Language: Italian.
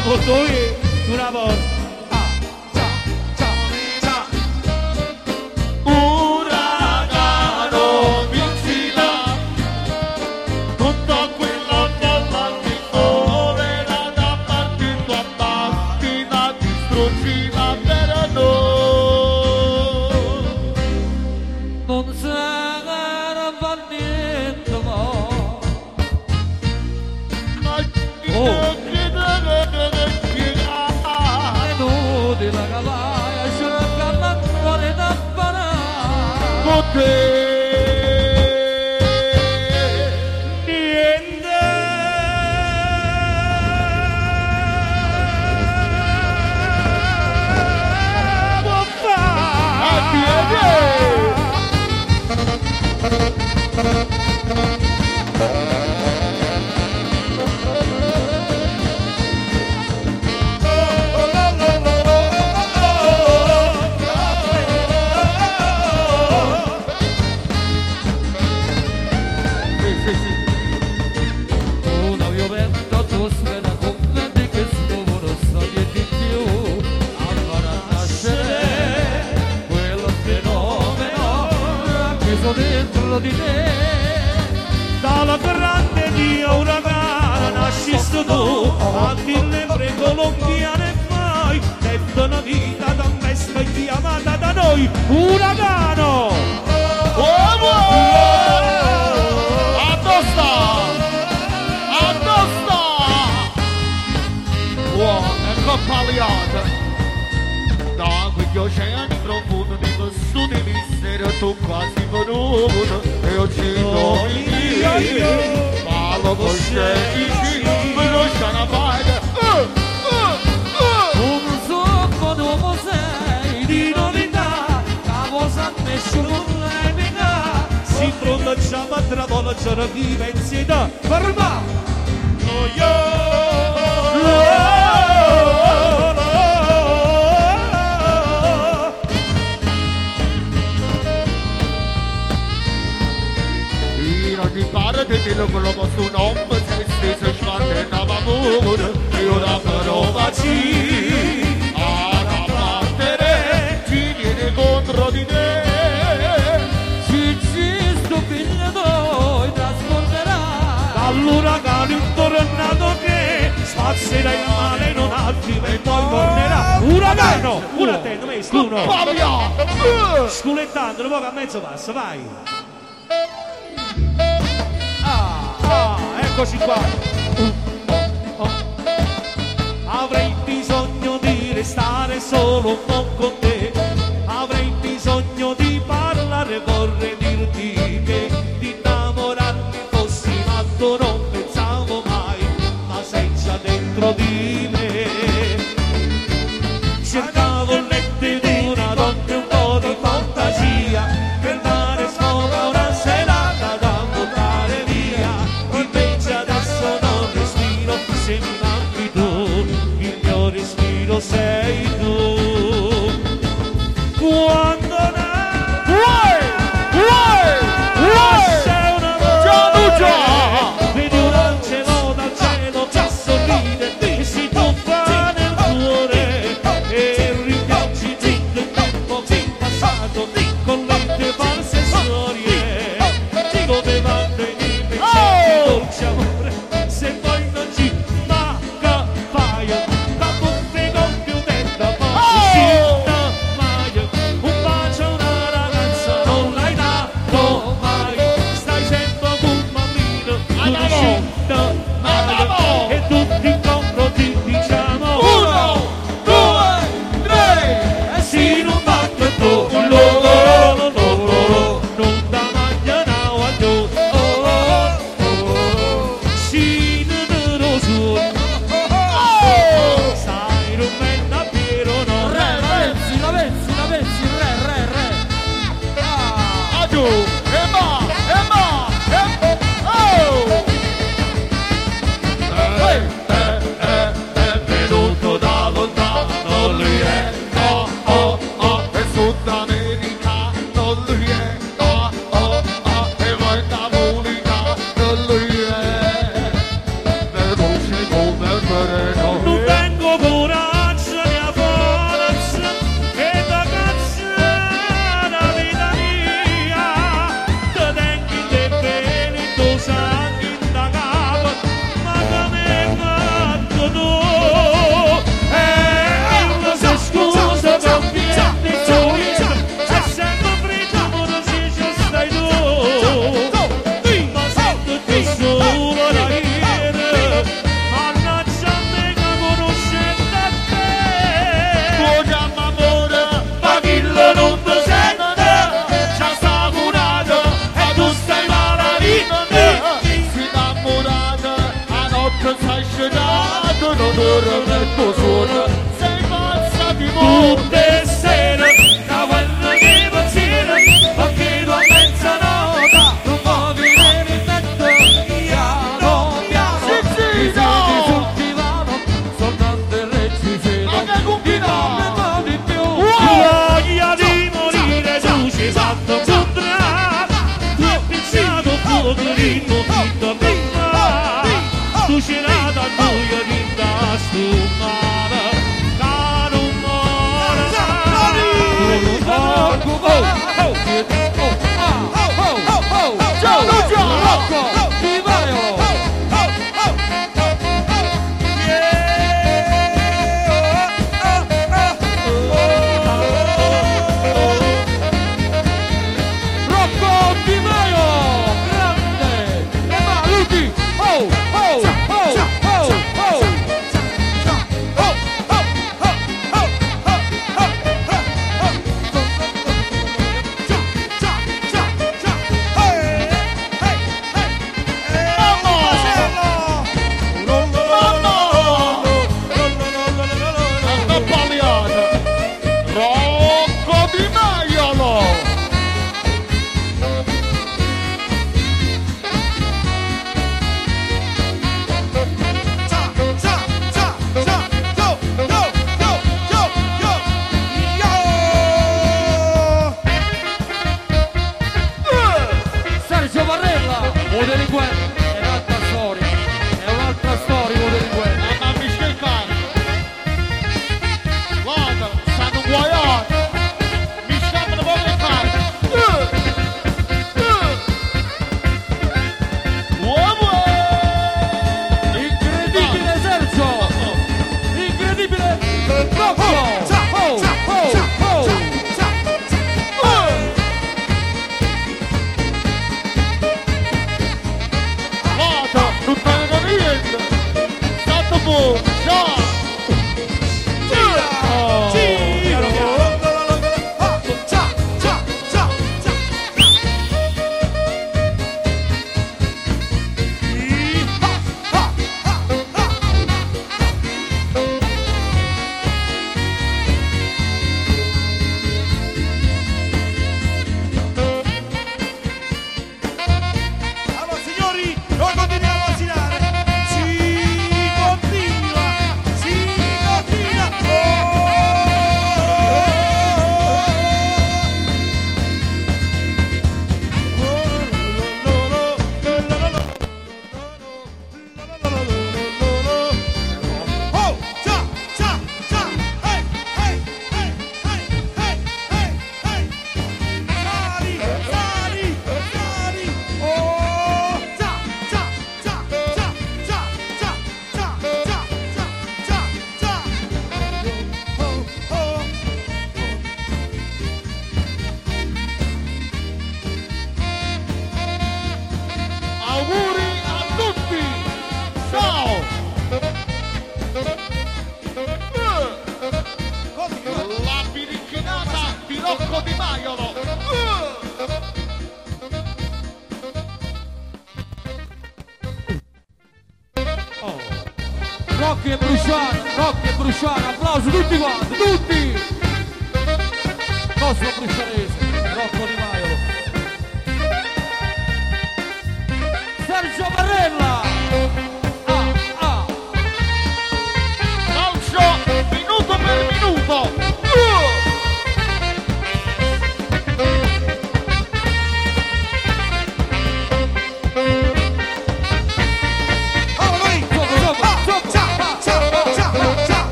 molto una volta. Uragano vicina, tutta quella bolla di sole da partito a mattina distruggina per noi. Non se ne fa niente mo. La cavalla cerca la cuore da parare con te. Niente può una violenta atmosfera conventi che smuovono storie di più a far nascere quello fenomeno chiuso dentro di te. dalla grande di uragano nasciste tu, a dille prego colombiane mai, detto una vita da questa chiamata da noi, uragano! Addossa! Addossa! Ecco pagliata da quegli oceani profondi di questo di mistero tu quasi venuto e io ci domini ma lo coscienzi me lo stanno a fare Un socco dopo sei di novità, cavosa nessuno l'evica. Si pronunciava tra volgere di pensità, ferma! non ti pare di dire quello che su nome se stesso sfattenava pure e ora però ci a battere ci viene contro di te Ci sto figlio noi trasporterà. Dall'uragano il tornato che spazzerà il male non altri e poi tornerà. Uragano! Una a te, dove scuno? Sculettando, poco a mezzo passo, vai! Eccoci qua! Avrei bisogno di restare solo un po' con te. Avrei bisogno di parlare, vorrei dirti che di innamorarmi fossi matto non pensavo mai, ma senza dentro di me. Cercavo il letto di una donna e un po' di fantasia per dare sfogo a una serata da buttare via. Invece adesso non respiro, se mi manchi tu, il mio respiro sei tu. Quando corretto suono, sei pazza di tutte sere, cavallo di pensiero, ma chiedo a mezzanotte, non muovi nel rimetto, piano piano, Sì, ti sì, siedi no! sul divano, soltanto il reggiseno, Ma che cucina! non ne va di più. voglia di morire, tu ci hai fatto contratto, tu hai pensato fuoco di tuo figlio per me, tu ci hai dato a noi di stumare, che non Rocco Di Maio. Rocco Di Maio, grande, e va Luti, oh, oh, oh, oh, oh. Rocco Di Maiolo! Sergio Barrella, un delinquente, è un'altra storia, un delinquente. Ma mi schercare! Guarda, stanno guaiati! Mi scappano per le carte! Incredibile Sergio, incredibile Rocco, oh, oh, oh. Guarda, non tengo niente! Stato buono! Ciao! Allora signori, noi continuiamo a girare. Si continua. Oh, già, già, già. Hey, hey, hey, hey, hey, hey, hey. Sali, sali, sali. Oh, già, già, già, già, già, già, già, già, già, già, già. Oh, oh. Auguri a tutti! Ciao! La biricchinata di Rocco Di Maiolo! Rocchi e Brusciano, applauso tutti quanti, tutti! Nostro bruscianese, Rocco Di